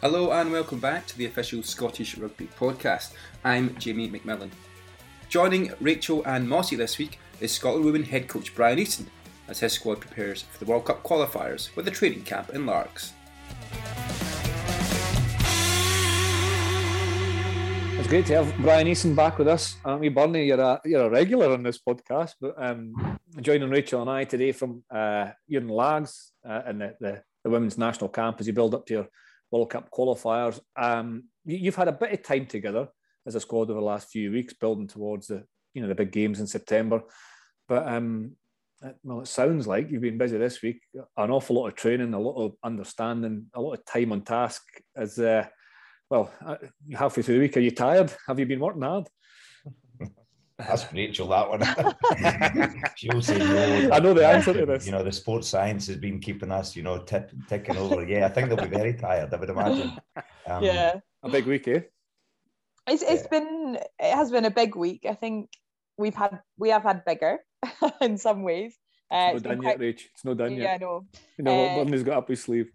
Hello and welcome back to the official Scottish Rugby podcast. I'm Jamie McMillan. Joining Rachel and Mossy this week is Scotland Women head coach Brian Easton as his squad prepares for the World Cup qualifiers with a training camp in Largs. It's great to have Brian Easton back with us. Bernie, you're a regular on this podcast, but joining Rachel and I today from you're in Largs in the women's national camp as you build up to your World Cup qualifiers. You've had a bit of time together as a squad over the last few weeks, building towards the big games in September. But it sounds like you've been busy this week. An awful lot of training, a lot of understanding, a lot of time on task. As halfway through the week, are you tired? Have you been working hard? That's Rachel, that one. She'll say no. I know the answer to this. The sports science has been keeping us, ticking over. Yeah, I think they'll be very tired, I would imagine. Yeah. A big week, eh? It has been a big week. I think we have had bigger in some ways. It's not done yet, Rach. It's not done yet. Yeah, I know. You know what Bernie's got up his sleeve.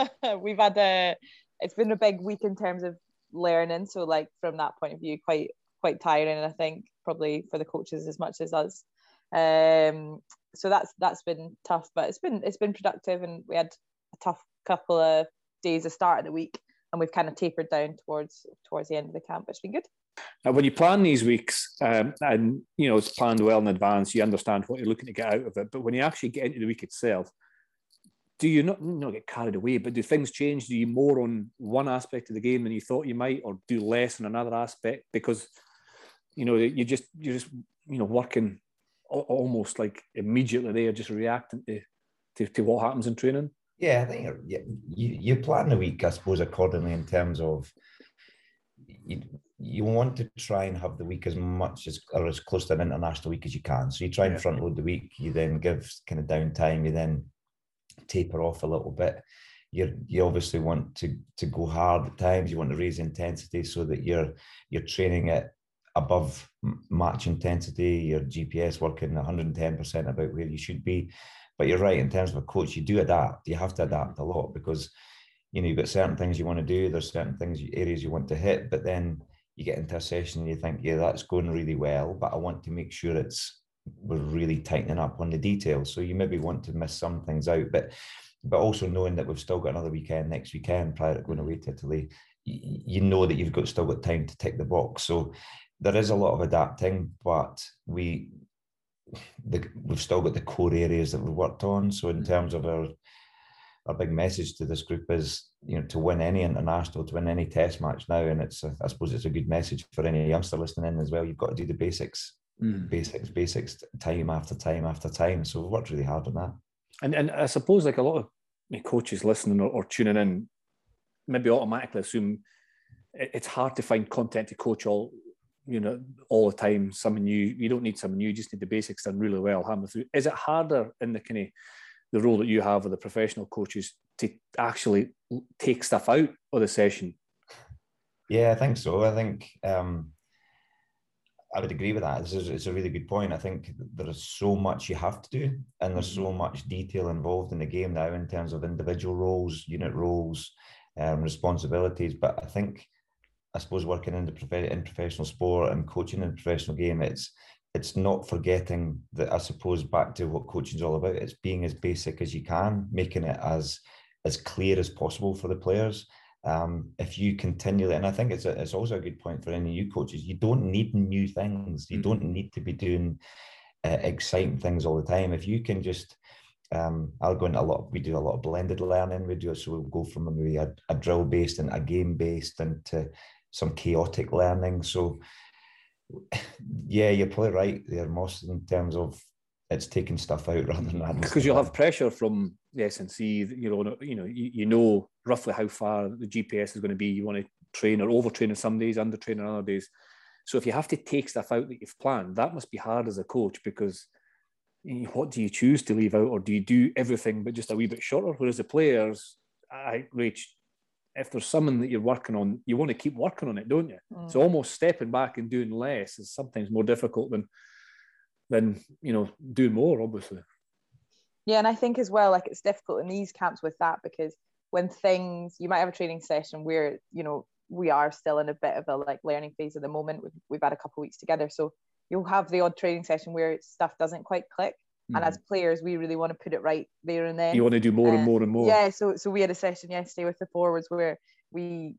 It's been a big week in terms of learning. So, like, from that point of view, quite tiring, and I think probably for the coaches as much as us. So that's been tough, but it's been productive, and we had a tough couple of days to start of the week, and we've kind of tapered down towards the end of the camp, which has been good. Now, when you plan these weeks, and it's planned well in advance, you understand what you're looking to get out of it. But when you actually get into the week itself, do you not get carried away? But do things change? Do you more on one aspect of the game than you thought you might, or do less on another aspect? Because you're just working almost like immediately there, just reacting to what happens in training. Yeah, I think you plan the week, I suppose, accordingly in terms of you want to try and have the week as much or as close to an international week as you can. So you try and front load the week. You then give kind of downtime. You then taper off a little bit. You obviously want to go hard at times. You want to raise intensity so that you're training at above match intensity, your GPS working 110% about where you should be. But you're right, in terms of a coach, you do adapt. You have to adapt a lot because, you've got certain things you want to do. There's certain areas you want to hit, but then you get into a session and you think, yeah, that's going really well, but I want to make sure we're really tightening up on the details. So you maybe want to miss some things out, but also knowing that we've still got another weekend next weekend prior to going away to Italy, you know that you've still got time to tick the box. So there is a lot of adapting, but we've still got the core areas that we've worked on. So in terms of our big message to this group is, to win any international, to win any test match now, and I suppose it's a good message for any youngster listening in as well. You've got to do the basics, basics, time after time after time. So we've worked really hard on that. And I suppose, like, a lot of coaches listening or tuning in maybe automatically assume it's hard to find content to coach all the time. Something new, you don't need something new, you just need the basics done really well, hammer through. Is it harder in the kind of the role that you have with the professional coaches to actually take stuff out of the session? Yeah, I think so. I think I would agree with that. It's a really good point. I think there is so much you have to do, and there's so much detail involved in the game now in terms of individual roles, unit roles, responsibilities. But I suppose working in professional sport and coaching in the professional game, it's not forgetting that, I suppose, back to what coaching is all about. It's being as basic as you can, making it as clear as possible for the players. If you continually, and I think it's also a good point for any new coaches, you don't need new things. You don't need to be doing exciting things all the time. If you can just, I'll go into we do a lot of blended learning. So we'll go from maybe a drill based and a game based into some chaotic learning. So yeah, you're probably right there, Moss, in terms of it's taking stuff out rather than adding. Because you'll have pressure from the S&C, you know roughly how far the GPS is going to be. You want to train or overtrain on some days, undertrain on other days. So if you have to take stuff out that you've planned, that must be hard as a coach, because what do you choose to leave out, or do you do everything but just a wee bit shorter? Whereas the players, Rach, if there's something that you're working on, you want to keep working on it, don't you? So almost stepping back and doing less is sometimes more difficult than doing more, obviously. Yeah, and I think as well, like, it's difficult in these camps with that, because when things, you might have a training session where, you know, we are still in a bit of a like learning phase at the moment. We've had a couple of weeks together, so you'll have the odd training session where stuff doesn't quite click. And as players, we really want to put it right there and then. You want to do more and more and more. Yeah, so we had a session yesterday with the forwards where we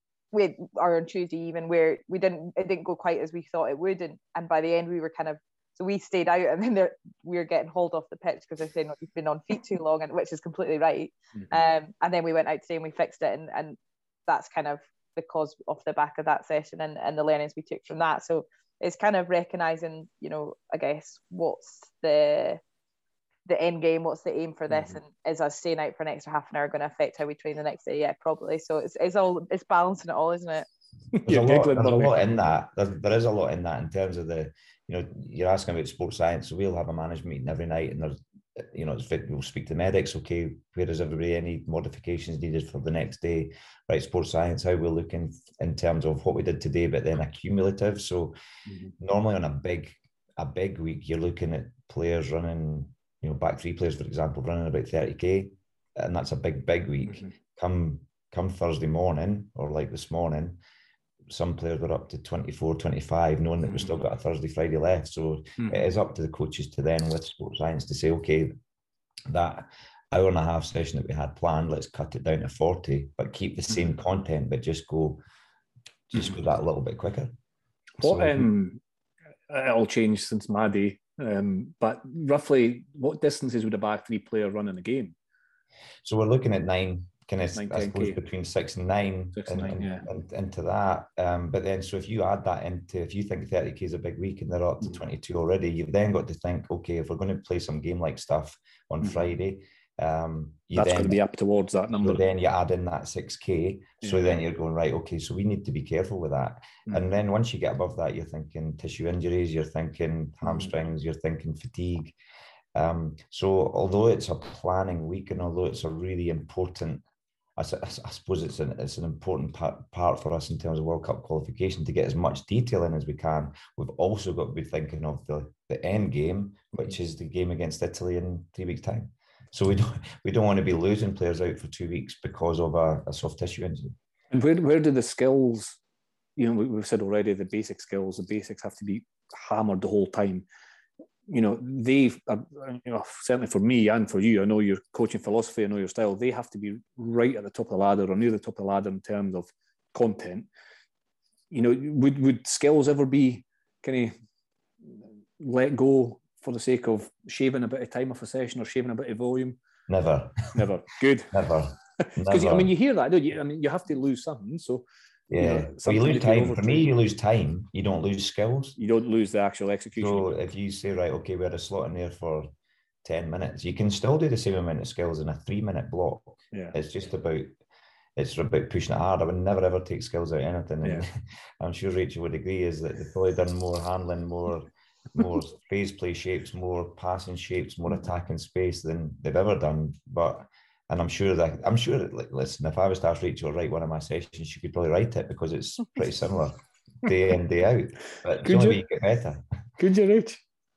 or on Tuesday even, where it didn't go quite as we thought it would, and by the end we were kind of, so we stayed out, and then we were getting hauled off the pitch because they're saying, you've been on feet too long, and which is completely right. And then we went out today and we fixed it, and that's kind of because off the back of that session and the learnings we took from that. So it's kind of recognizing, you know, I guess what's the end game, what's the aim for this, and is us staying out for an extra half an hour going to affect how we train the next day? Yeah, probably. So it's balancing it all, isn't it? There's a lot in that. There is a lot in that in terms of the, you know, you're asking about sports science. So we'll have a management meeting every night, and there's, you know, we'll speak to medics. Okay, where is everybody? Any modifications needed for the next day? Right, sports science, how we're looking in terms of what we did today, but then accumulative. So normally on a big week, you're looking at players running, you know, back three players, for example, running about 30k, and that's a big week. Come Thursday morning, or like this morning, some players were up to 24, 25, knowing that we've still got a Thursday, Friday left. So it is up to the coaches to then, with sports science, to say, okay, that hour and a half session that we had planned, let's cut it down to 40, but keep the same content, but just go that a little bit quicker. What it all changed since my day. But roughly, what distances would a back three player run in a game? So we're looking at 9, kind of, 9, I suppose, between 6 and 9, and into that. But then, so if you add that into, if you think 30k is a big week and they're up to 22 already, you've then got to think, okay, if we're going to play some game like stuff on Friday, that's going to be up towards that number. So then you add in that 6k. So then you're going, right, okay, so we need to be careful with that. And then once you get above that, you're thinking tissue injuries, you're thinking hamstrings, you're thinking fatigue. So although it's a planning week, and although it's a really important, I suppose it's an important part for us in terms of World Cup qualification to get as much detail in as we can, we've also got to be thinking of the end game, which is the game against Italy in 3 weeks' time. So we don't want to be losing players out for 2 weeks because of a soft tissue injury. And where do the skills, you know, we've said already, the basics have to be hammered the whole time. You know, certainly for me and for you, I know your coaching philosophy, I know your style, they have to be right at the top of the ladder or near the top of the ladder in terms of content. You know, would skills ever be kind of let go for the sake of shaving a bit of time off a session or shaving a bit of volume? Never. Good. Never. Because I mean, you hear that, don't you? I mean, you have to lose something. So yeah, so you lose time. For me, you lose time. You don't lose skills. You don't lose the actual execution. So if you say, right, okay, we had a slot in there for 10 minutes, you can still do the same amount of skills in a 3-minute block. Yeah, it's about pushing it hard. I would never ever take skills out of anything. And I'm sure Rachel would agree, is that they've probably done more handling, more phase play shapes, more passing shapes, more attacking space than they've ever done. And I'm sure that, like, listen, if I was to ask Rachel to write one of my sessions, she could probably write it because it's pretty similar day in, day out. But could you get better? Could you, Rach?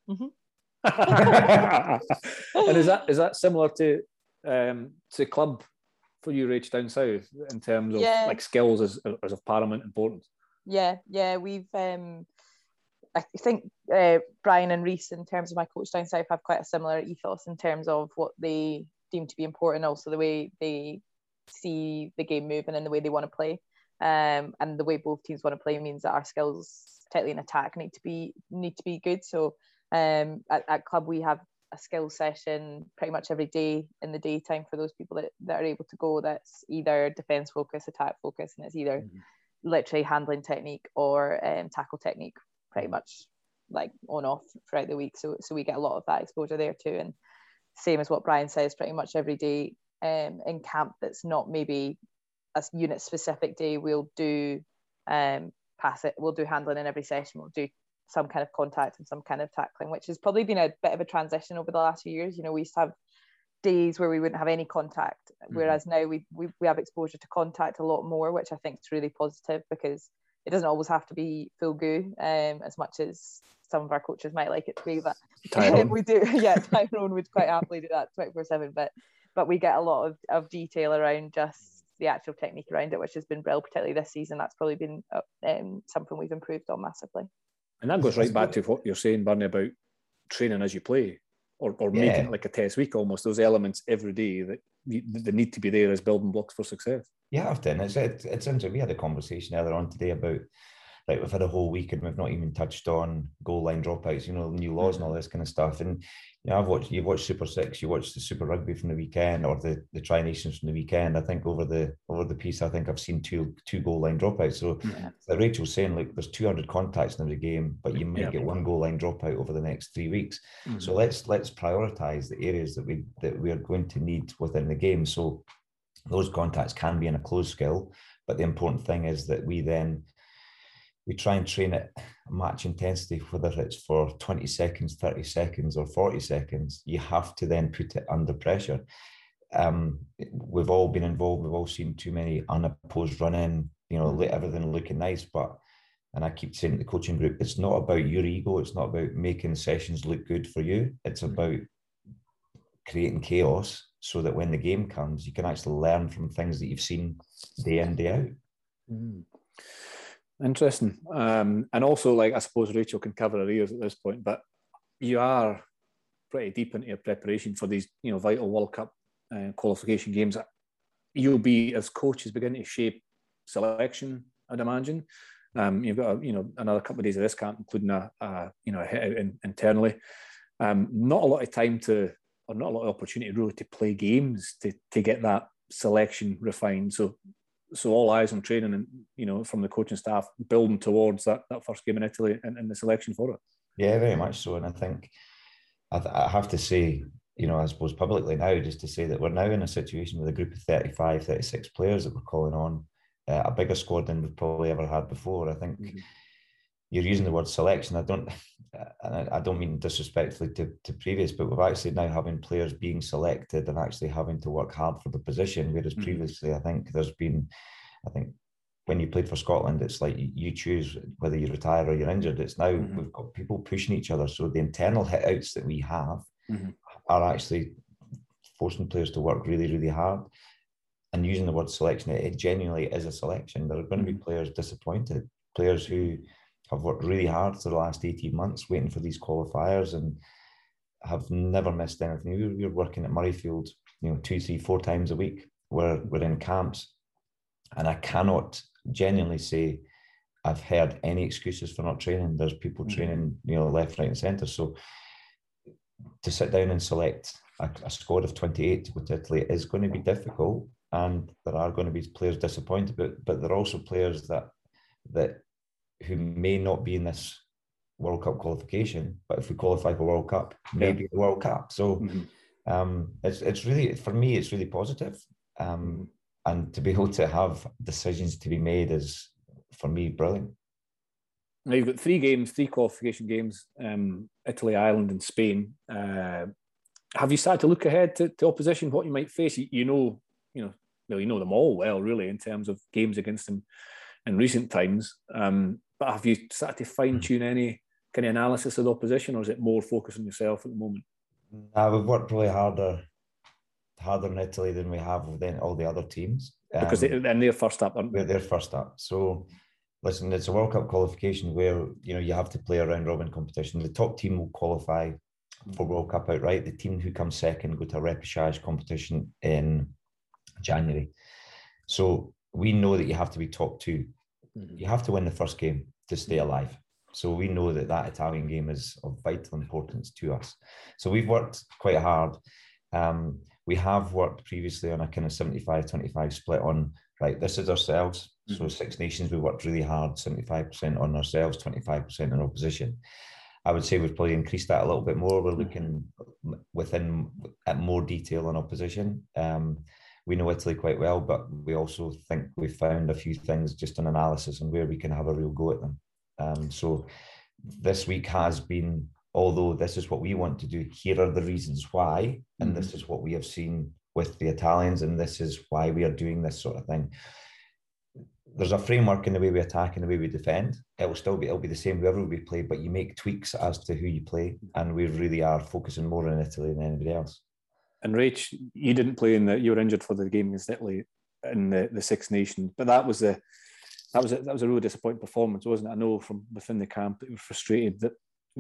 And is that similar to club for you, Rach, down south, in terms of like skills as of paramount importance? Yeah, we've I think Brian and Reese, in terms of my coach down south, have quite a similar ethos in terms of what they deem to be important, also the way they see the game moving and the way they want to play, and the way both teams want to play means that our skills, particularly in attack, need to be good. So at club we have a skills session pretty much every day in the daytime for those people that are able to go, that's either defense focus, attack focus, and it's either literally handling technique or tackle technique, pretty much like on off throughout the week. So we get a lot of that exposure there too. And same as what Brian says, pretty much every day in camp that's not maybe a unit specific day, we'll do we'll do handling in every session, we'll do some kind of contact and some kind of tackling, which has probably been a bit of a transition over the last few years. You know, we used to have days where we wouldn't have any contact, whereas now we have exposure to contact a lot more, which I think is really positive, because it doesn't always have to be full goo, as much as some of our coaches might like it to be. But we do, Tyrone would quite happily do that 24/7. But but we get a lot of detail around just the actual technique around it, which has been brilliant, particularly this season. That's probably been something we've improved on massively. And that goes right back to what you're saying, Bernie, about training as you play, or making it like a test week almost. Those elements every day that need to be there as building blocks for success. Yeah, I've done. It's interesting. We had a conversation earlier on today about, like, we've had a whole week and we've not even touched on goal line dropouts, new laws and all this kind of stuff. And you've watched Super 6, you watched the Super Rugby from the weekend, or the Tri Nations from the weekend. I think over the piece, I think I've seen two goal line dropouts. So like Rachel's saying, like, there's 200 contacts in every game, but you might get one goal line dropout over the next 3 weeks. So let's prioritise the areas that we are going to need within the game. So those contacts can be in a closed skill, but the important thing is that we try and train at match intensity, whether it's for 20 seconds, 30 seconds, or 40 seconds. You have to then put it under pressure. We've all been involved. We've all seen too many unopposed run-in, everything looking nice. And I keep saying to the coaching group, it's not about your ego. It's not about making sessions look good for you. It's about creating chaos so that when the game comes, you can actually learn from things that you've seen day in, day out. Interesting. And also, like, I suppose Rachel can cover her ears at this point, but you are pretty deep into your preparation for these, vital World Cup qualification games. You'll be, as coaches, beginning to shape selection, I'd imagine. You've got another couple of days of this camp, including a hit out internally. Not a lot of time or not a lot of opportunity really to play games to get that selection refined. So all eyes on training and, from the coaching staff, building towards that first game in Italy and the selection for it. Yeah, very much so. And I think I have to say, I suppose publicly now, just to say that we're now in a situation with a group of 35, 36 players that we're calling on, a bigger squad than we've probably ever had before. I think you're using the word selection. I don't mean disrespectfully to previous, but we're actually now having players being selected and actually having to work hard for the position. Whereas previously, I think when you played for Scotland, it's like you choose whether you retire or you're injured. It's now we've got people pushing each other. So the internal hit outs that we have are actually forcing players to work really, really hard. And using the word selection, it genuinely is a selection. There are going to be players disappointed, players who have worked really hard for the last 18 months waiting for these qualifiers and have never missed anything. We're working at Murrayfield, 2, 3, 4 times a week. We're in camps. And I cannot genuinely say I've heard any excuses for not training. There's people training, left, right and centre. So to sit down and select a squad of 28 to go to Italy is going to be difficult. And there are going to be players disappointed, but there are also players that who may not be in this World Cup qualification, but if we qualify for World Cup, maybe the World Cup. So it's really, for me, it's really positive. And to be able to have decisions to be made is, for me, brilliant. Now you've got 3 qualification games, Italy, Ireland and Spain. Have you started to look ahead to opposition, what you might face? You know them all well, really, in terms of games against them in recent times. But have you started to fine-tune any kind of analysis of the opposition, or is it more focused on yourself at the moment? We've worked really harder in Italy than we have with all the other teams. Because they're first up, aren't they? They're first up. So, listen, it's a World Cup qualification where, you have to play a round-robin competition. The top team will qualify for World Cup outright. The team who comes second go to a repechage competition in January. So we know that you have to be top 2. You have to win the first game to stay alive. So we know that Italian game is of vital importance to us. So we've worked quite hard. We have worked previously on a kind of 75-25 split on, right, this is ourselves. So 6 Nations, we worked really hard, 75% on ourselves, 25% on opposition. I would say we've probably increased that a little bit more. We're looking at more detail on opposition. We know Italy quite well, but we also think we've found a few things just on analysis and where we can have a real go at them. So this week has been, although this is what we want to do, here are the reasons why, and this is what we have seen with the Italians, and this is why we are doing this sort of thing. There's a framework in the way we attack and the way we defend. It'll be the same whoever we play, but you make tweaks as to who you play, and we really are focusing more on Italy than anybody else. And Rach, you didn't play you were injured for the game against Italy in the Six Nations, but that was a really disappointing performance, wasn't it? I know from within the camp it was frustrated that,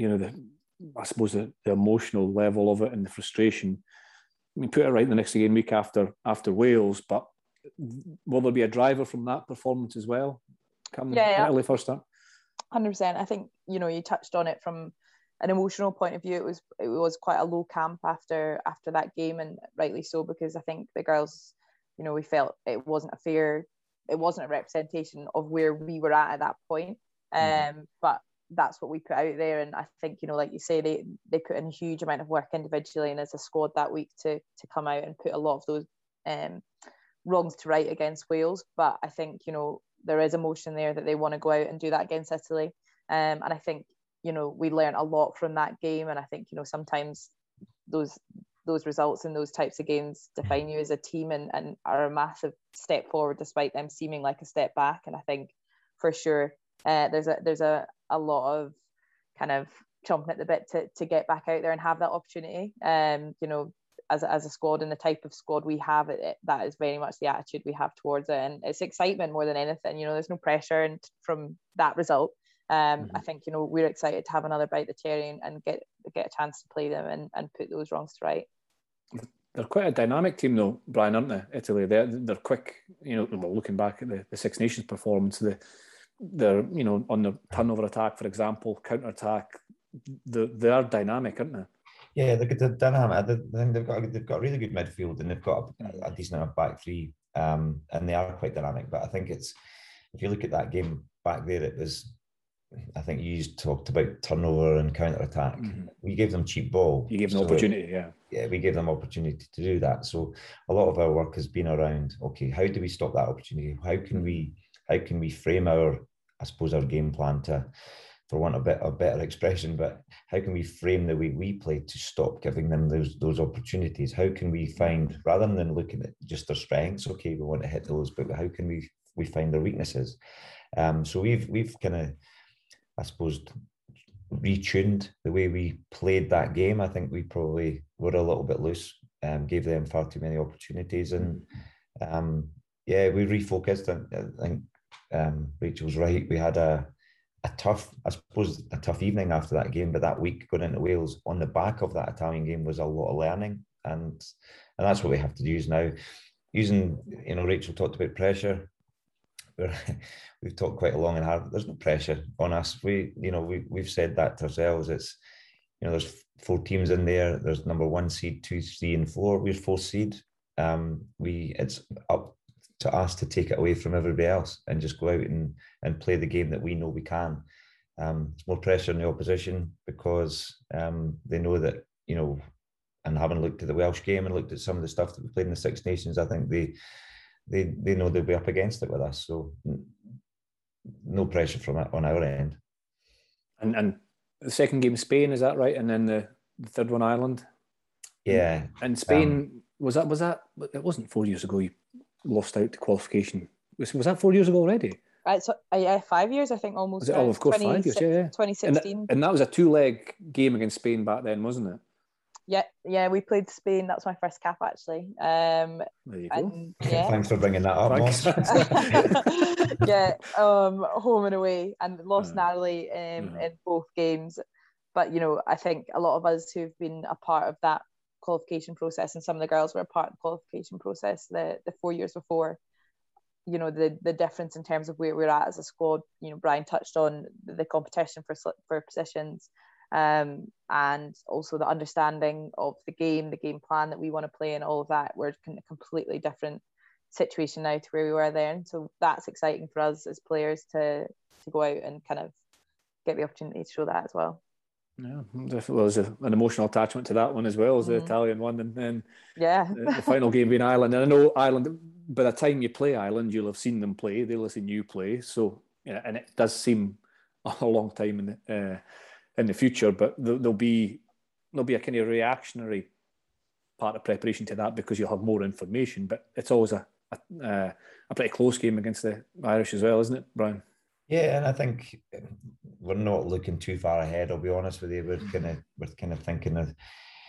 I suppose the emotional level of it and the frustration. I mean, put it right the next game week after Wales, but will there be a driver from that performance as well? Italy first up. 100%. I think you touched on it from an emotional point of view. It was quite a low camp after that game, and rightly so, because I think the girls, we felt it wasn't a representation of where we were at that point. But that's what we put out there, and I think like you say, they put in a huge amount of work individually and as a squad that week to come out and put a lot of those wrongs to right against Wales. But I think there is emotion there that they want to go out and do that against Italy, and I think we learned a lot from that game, and I think sometimes those results in those types of games define you as a team and are a massive step forward despite them seeming like a step back. And I think for sure there's a lot of kind of chomping at the bit to get back out there and have that opportunity. As a squad and the type of squad we have, that is very much the attitude we have towards it, and it's excitement more than anything. There's no pressure from that result. I think we're excited to have another bite of the cherry and get a chance to play them and put those wrongs to right. They're quite a dynamic team though, Brian, aren't they? Italy, they're quick. Looking back at the Six Nations performance, they're on the turnover attack, for example, counter attack. They are dynamic, aren't they? Yeah, they're dynamic. I think they've got a really good midfield, and they've got a decent enough back three, and they are quite dynamic. But I think if you look at that game back there, it was, I think you talked about turnover and counter attack. We gave them cheap ball. You gave them opportunity, yeah. Yeah, we gave them opportunity to do that. So a lot of our work has been around, okay, how do we stop that opportunity? How can we frame our game plan to, for want of a better expression, but how can we frame the way we play to stop giving them those opportunities? How can we find, rather than looking at just their strengths, okay, we want to hit those, but how can we find their weaknesses? So we've kind of, I suppose, retuned the way we played that game. I think we probably were a little bit loose, gave them far too many opportunities, and we refocused. I think Rachel's right. We had a tough evening after that game, but that week going into Wales on the back of that Italian game was a lot of learning, and that's what we have to use now. Using, Rachel talked about pressure. We've talked quite long and hard. There's no pressure on us. We've said that to ourselves. It's, there's 4 teams in there. There's number 1 seed, 2, 3, and 4. We're 4th seed. It's up to us to take it away from everybody else and just go out and play the game that we know we can. It's more pressure on the opposition because they know that, and having looked at the Welsh game and looked at some of the stuff that we played in the Six Nations, I think they know they'll be up against it with us. So no pressure from it on our end. And the second game, Spain, is that right? And then the third one, Ireland. Yeah. And Spain, was that? It wasn't 4 years ago. You lost out to qualification. Was that 4 years ago already? So, 5 years, I think, almost. Oh, of course, 5 years. Yeah. 2016. And that was a 2-leg game against Spain back then, wasn't it? Yeah, we played Spain. That was my first cap, actually. There you go. Thanks for bringing that up, Moss. Home and away, and lost narrowly in both games. But I think a lot of us who've been a part of that qualification process, and some of the girls were a part of the qualification process the 4 years before, the difference in terms of where we're at as a squad. Brian touched on the competition for positions. And also the understanding of the game plan that we want to play, and all of that. We're in a completely different situation now to where we were then. So that's exciting for us as players to go out and kind of get the opportunity to show that as well. Yeah, definitely. There's an emotional attachment to that one as well as the Italian one, and then the final game being Ireland. And I know Ireland, by the time you play Ireland, you'll have seen them play. They'll have seen you play. So and it does seem a long time in the future, but there'll be a kind of reactionary part of preparation to that because you'll have more information. But it's always a pretty close game against the Irish as well, isn't it, Brian? Yeah, and I think we're not looking too far ahead. I'll be honest with you. We're kind of thinking of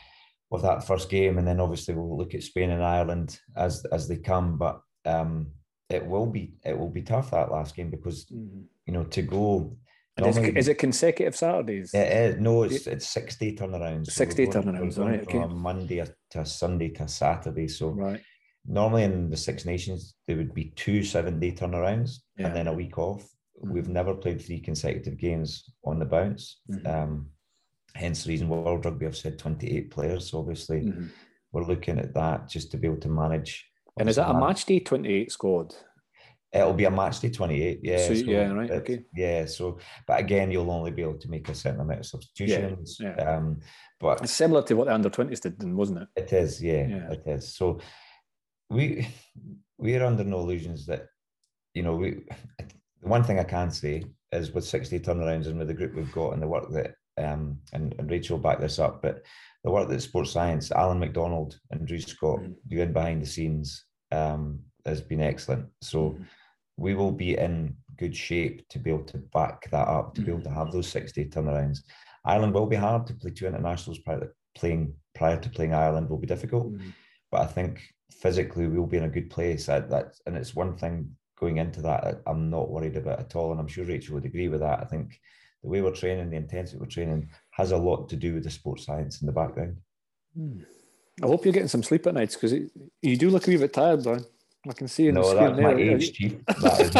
of that first game, and then obviously we'll look at Spain and Ireland as they come. But it will be tough, that last game, because to go. And is it consecutive Saturdays? It is. No, it's 6-day turnarounds. 6-day turnarounds, right? From a Monday to a Sunday to a Saturday. So right. Normally in the Six Nations there would be 2 7-day turnarounds and then a week off. We've never played 3 consecutive games on the bounce. Hence the reason World Rugby have said 28 players. So obviously we're looking at that just to be able to manage. And is that a match day 28 squad? It'll be a match day 28, yeah. So, right, okay. Yeah, so, but again, you'll only be able to make a certain amount of substitutions. But it's similar to what the under-20s did, wasn't it? It is, it is. So we're under no illusions that, the one thing I can say is with 6-day turnarounds and with the group we've got and the work that, and Rachel back this up, but the work that Sports Science, Alan McDonald and Drew Scott doing behind the scenes has been excellent. So we will be in good shape to be able to back that up, to be able to have those 6-day turnarounds. Ireland will be hard to play 2 internationals prior to playing Ireland will be difficult, but I think physically we'll be in a good place. And it's one thing going into that I'm not worried about at all, and I'm sure Rachel would agree with that. I think the way we're training, the intensity we're training, has a lot to do with the sports science in the background. I hope you're getting some sleep at nights, because you do look a wee bit tired, Brian. I can see in the screen. No, that's my age, Chief. That is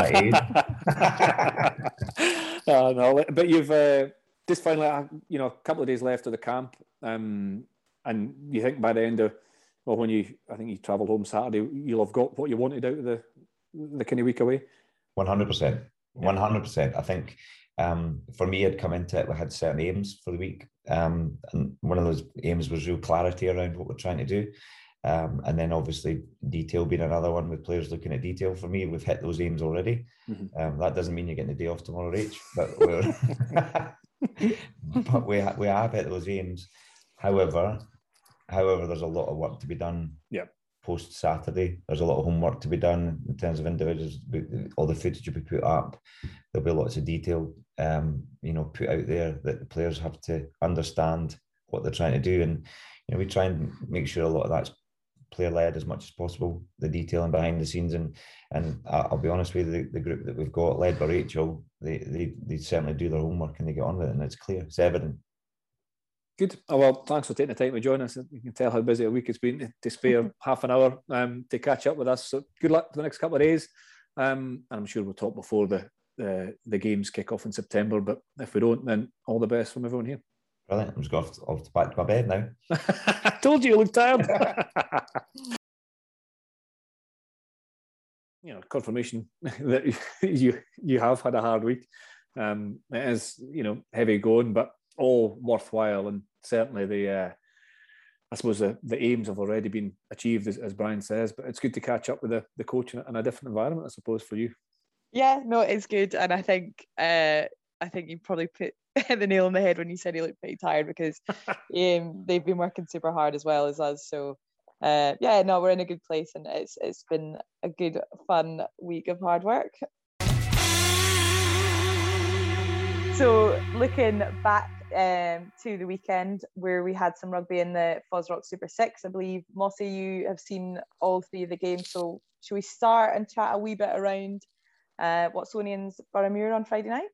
my age. No, but you've just finally, a couple of days left of the camp, and you think by the end of, I think you travelled home Saturday, you'll have got what you wanted out of the kind of week away. 100%. 100%. I think for me, I'd come into it, we had certain aims for the week, and one of those aims was real clarity around what we're trying to do. And then obviously detail being another one, with players looking at detail. For me, we've hit those aims already. That doesn't mean you're getting the day off tomorrow, Rach, but we have hit those aims. However, there's a lot of work to be done. Post Saturday, there's a lot of homework to be done in terms of individuals. All the footage will be put up. There'll be lots of detail, put out there that the players have to understand what they're trying to do, and we try and make sure a lot of that's player-led as much as possible, the detail and behind the scenes. And I'll be honest with you, the group that we've got, led by Rachel, they certainly do their homework and they get on with it, and it's clear, it's evident. Good. Oh, well, thanks for taking the time to join us. You can tell how busy a week it's been to spare half an hour to catch up with us. So good luck for the next couple of days. And I'm sure we'll talk before the games kick off in September. But if we don't, then all the best from everyone here. Brilliant. I'm just going off back to my bed now. I told you look tired. Confirmation that you have had a hard week. It is, heavy going, but all worthwhile, and certainly I suppose the aims have already been achieved, as Brian says. But it's good to catch up with the coach in a different environment, I suppose, for you. Yeah, no, it's good, and I think you probably put the nail on the head when you said he looked pretty tired, because they've been working super hard as well as us. So we're in a good place, and it's been a good, fun week of hard work. So looking back to the weekend where we had some rugby in the Fosroc Super 6, I believe, Mossy, you have seen all 3 of the games. So should we start and chat a wee bit around Watsonians Boroughmuir on Friday night?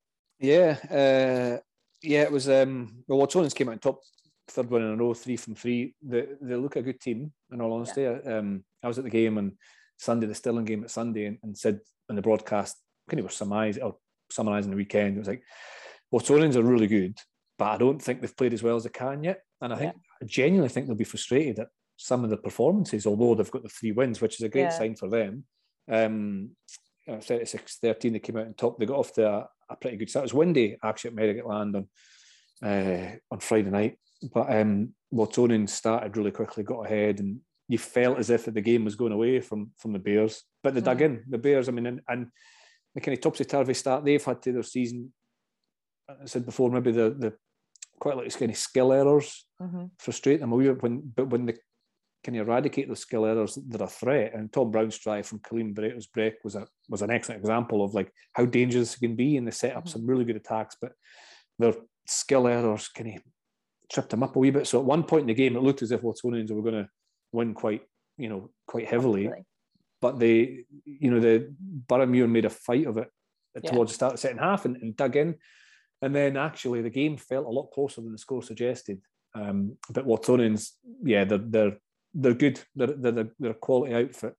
It was Watsonians came out on top, 3rd win in a row, 3 from 3. They look a good team, in all honesty. I was at the game on Sunday, the Stirling game at Sunday, and said in the broadcast, kind of were summarising the weekend, it was like, Watsonians are really good, but I don't think they've played as well as they can yet. And I genuinely think they'll be frustrated at some of the performances, although they've got the 3 wins, which is a great sign for them. 36-13, they came out on top. They got off to a pretty good start. It was windy, actually, at Merrigat Land on Friday night. But Watsonians started really quickly, got ahead, and you felt as if the game was going away from the Bears. But they dug in. The Bears, and the kind of topsy-turvy start they've had to their season, I said before, maybe the quite a lot of kind of skill errors frustrate them a wee bit, but when they can eradicate those skill errors, they're a threat. And Tom Brown's try from Kaleem Barreto's break was an excellent example of like how dangerous it can be, and they set up some really good attacks, but their skill errors kind of tripped them up a wee bit. So at one point in the game, it looked as if Watsonians were going to win quite heavily. Absolutely. But the Boroughmuir made a fight of it towards the start of the second half and dug in. And then actually the game felt a lot closer than the score suggested. But Watsonians, they're good. They're a quality outfit.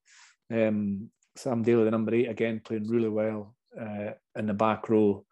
Sam Daly, the number 8, again playing really well in the back row.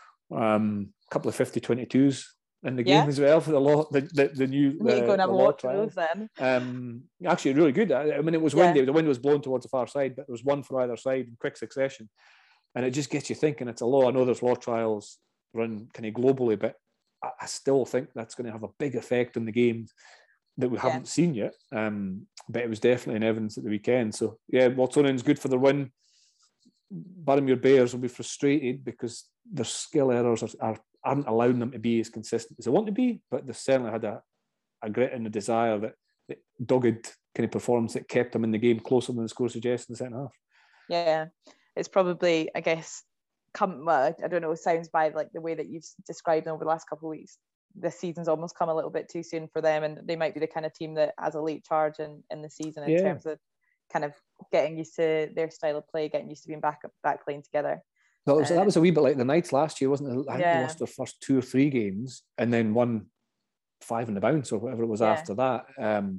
Couple of 50-22s in the game as well for the new going to have a watch of those then. Actually, really good. I mean, it was windy. The wind was blowing towards the far side, but there was one for either side in quick succession, and it just gets you thinking. It's a law. I know there's law trials run kind of globally, but I still think that's going to have a big effect on the games that we haven't seen yet. But it was definitely in evidence at the weekend. So yeah, Watsonians good for their win. Boroughmuir Bears will be frustrated because their skill errors aren't allowing them to be as consistent as they want to be, but they've certainly had a grit and a desire that dogged kind of performance that kept them in the game closer than the score suggests in the second half. Yeah, it's probably, I guess, I don't know, it sounds by like the way that you've described them over the last couple of weeks. This season's almost come a little bit too soon for them, and they might be the kind of team that has a late charge in the season in terms of kind of getting used to their style of play, getting used to being back playing together. Well, that was a wee bit like the Knights last year, wasn't it? I think they lost their first 2 or 3 games and then won 5 in the bounce or whatever it was after that.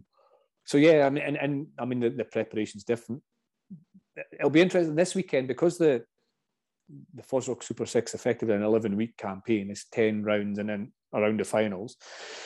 So yeah, I mean, the preparation's different. It'll be interesting this weekend because the Fosroc Super 6 effectively an 11-week campaign is 10 rounds and then around the finals.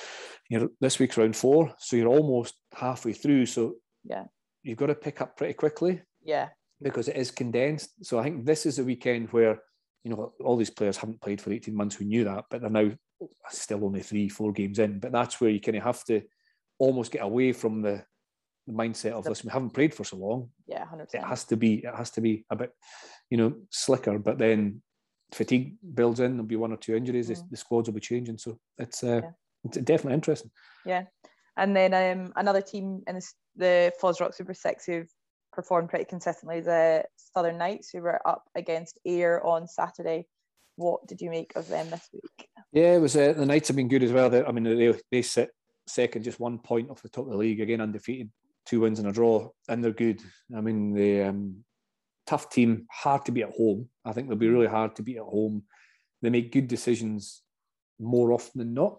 This week's round 4, so you're almost halfway through. So you've got to pick up pretty quickly. Yeah. Because it is condensed. So I think this is a weekend where, all these players haven't played for 18 months, we knew that, but they're now still only 3-4 games in. But that's where you kind of have to almost get away from the mindset of, listen, we haven't played for so long. Yeah, 100%. It has to be a bit, slicker. But then fatigue builds in, there'll be 1 or 2 injuries, the squads will be changing. So it's definitely interesting. Yeah. And then another team in the Fosroc Super 6 who've performed pretty consistently, the Southern Knights, who were up against Ayr on Saturday. What did you make of them this week? Yeah, it was the Knights have been good as well. They sit second, just 1 point off the top of the league, again undefeated, 2 wins and a draw, and they're good. I mean, the tough team, hard to beat at home. I think they'll be really hard to beat at home. They make good decisions more often than not.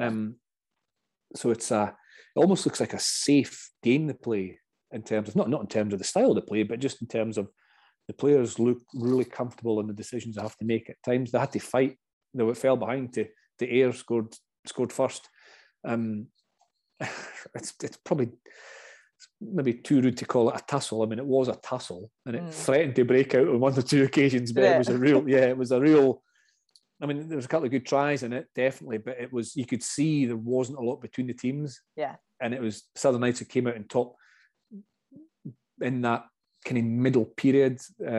So it almost looks like a safe game to play in terms of, not in terms of the style to play, but just in terms of the players look really comfortable in the decisions they have to make at times. They had to fight. They fell behind to Ayr, scored first. It's probably maybe too rude to call it a tussle. I mean, it was a tussle, and it threatened to break out on 1 or 2 occasions, but it was a real. I mean, there was a couple of good tries in it, definitely, but it was, you could see there wasn't a lot between the teams. Yeah. And it was Southern Knights who came out on top in that kind of middle period.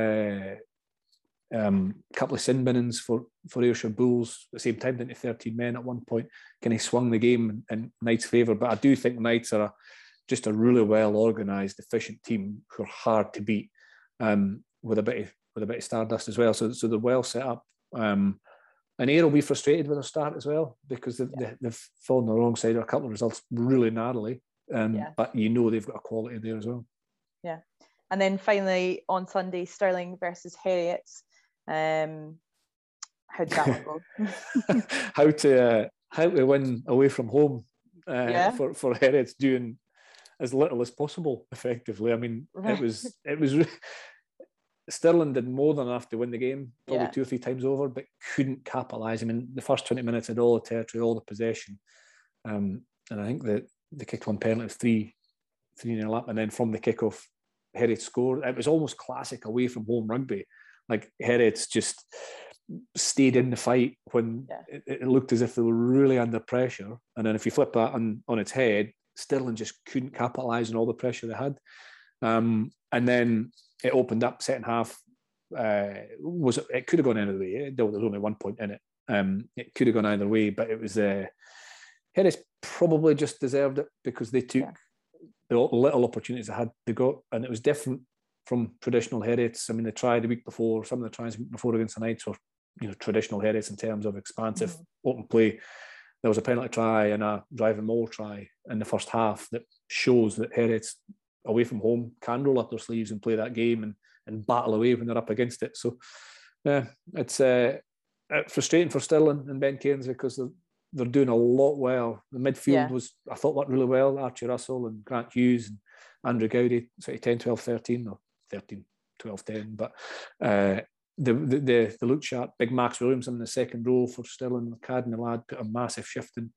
Couple of sin binnings for Ayrshire Bulls at the same time, into 13 men at one point, kind of swung the game in Knights' favour. But I do think Knights are just a really well organised, efficient team who are hard to beat, with a bit of stardust as well. So they're well set up. And Ayr will be frustrated with their start as well, because they've fallen the wrong side of a couple of results really narrowly. But they've got a quality there as well. Yeah. And then finally on Sunday, Stirling versus Heriots. How did that one go? how to win away from home for Heriots, doing as little as possible effectively. I mean, it was Stirling did more than enough to win the game, probably 2 or 3 times over, but couldn't capitalise. I mean, the first 20 minutes had all the territory, all the possession. And I think that they kicked one penalty, 3-0 up, and then from the kickoff, Heriots scored. It was almost classic away from home rugby. Like, Heriots just stayed in the fight when it looked as if they were really under pressure. And then if you flip that on its head, Stirling just couldn't capitalise on all the pressure they had. And then it opened up second half. It could have gone either way. There was only 1 point in it. It could have gone either way, but it was Heriots probably just deserved it because they took the little opportunities they had to go, and it was different from traditional Heriots. I mean, they tried the week before. Some of the tries the week before against the Knights were, traditional Heriots in terms of expansive open play. there was a penalty try and a driving maul try in the first half that shows that Heriots away from home can roll up their sleeves and play that game and battle away when they're up against it. So it's frustrating for Stirling and Ben Cairns because they're doing a lot well. The midfield I thought worked really well. Archie Russell and Grant Hughes and Andrew Gowdy, sort of 10, 12, 13 or 13, 12, 10. But they looked sharp. Big Max Williamson in the second row for Stirling. Cadden, the lad, put a massive shift in.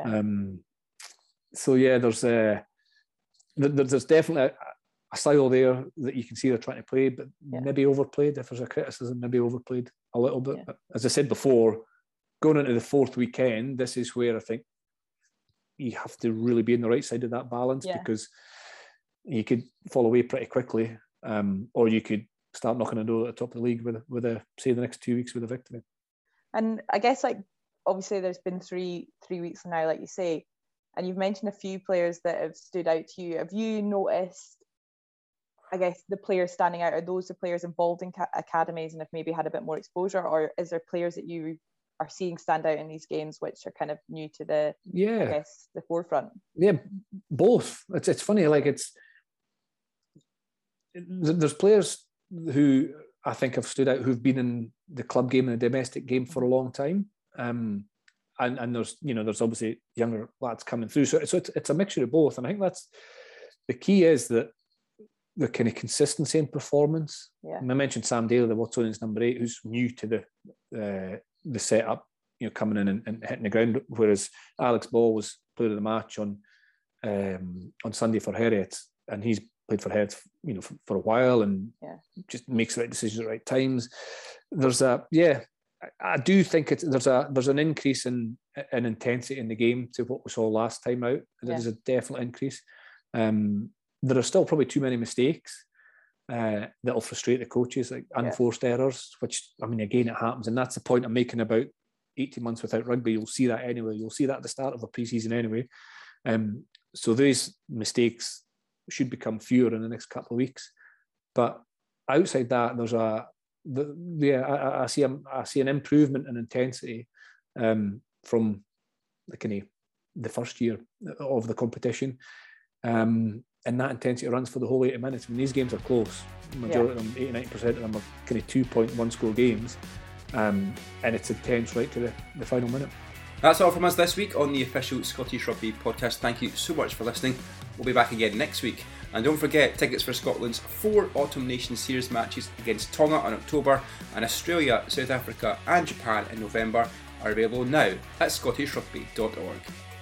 So yeah, there's definitely a style there that you can see they're trying to play, but maybe overplayed. If there's a criticism, maybe overplayed a little bit. But as I said before, going into the fourth weekend, this is where I think you have to really be on the right side of that balance, because you could fall away pretty quickly, or you could start knocking the door at the top of the league with say the next 2 weeks with a victory. And I guess, like, obviously there's been three weeks now, like you say, and you've mentioned a few players that have stood out to you. Have you noticed, I guess, the players standing out? Are those the players involved in academies and have maybe had a bit more exposure, or is there players that you are seeing stand out in these games which are kind of new to the I guess the forefront? Yeah, both. It's funny, like there's players who I think have stood out who've been in the club game and the domestic game for a long time, and there's obviously younger lads coming through, so it's a mixture of both. And I think that's the key, is that the kind of consistency in performance. And I mentioned Sam Daly, the Watsonians number 8, who's new to the setup, coming in and hitting the ground, whereas Alex Ball was player of the match on Sunday for Heriots, and he's played for Heriots, for a while, and just makes the right decisions at the right times. I do think there's an increase in intensity in the game to what we saw last time out. There's a definite increase. There are still probably too many mistakes that'll frustrate the coaches, like unforced errors, which, I mean, again, it happens. And that's the point I'm making about 18 months without rugby. You'll see that anyway. You'll see that at the start of a pre-season anyway. So these mistakes should become fewer in the next couple of weeks. But outside that, I see an improvement in intensity from the first year of the competition. And that intensity runs for the whole 80 minutes. When these games are close, the majority of them, 89% of them are kind of 2.1 score games, and it's intense right to the final minute. That's all from us this week on the official Scottish Rugby podcast. Thank you so much for listening. We'll be back again next week. And don't forget, tickets for Scotland's 4 Autumn Nations Series matches against Tonga in October and Australia, South Africa and Japan in November are available now at scottishrugby.org.